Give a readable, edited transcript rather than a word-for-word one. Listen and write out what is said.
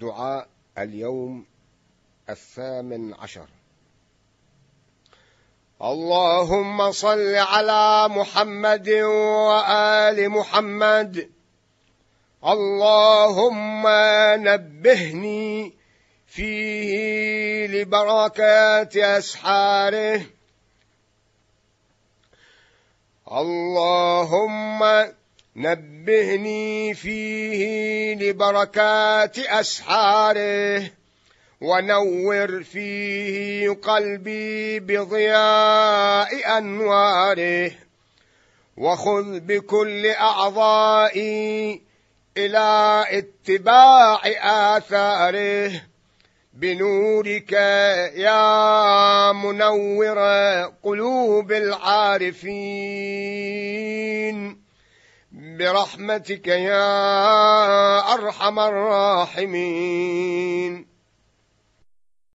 دعاء اليوم 18. اللهم صل على محمد وآل محمد. اللهم نبهني فيه لبركات أسحاره. اللهم نبهني فيه لبركات أسحاره، ونور فيه قلبي بضياء أنواره، وخذ بكل أعضائي إلى اتباع آثاره، بنورك يا منور قلوب العارفين، برحمتك يا أرحم الراحمين.